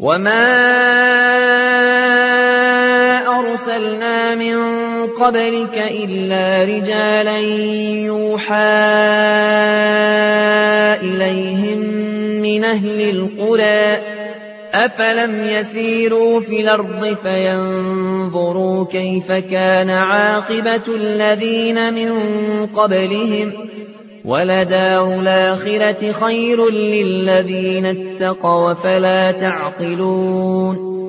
وما أرسلنا من قبلك إلا رجالا يوحى إليهم من أهل القرى أفلم يسيروا في الأرض فينظروا كيف كان عاقبة الذين من قبلهم ولدار الآخرة خير للذين اتقوا فلا تعقلون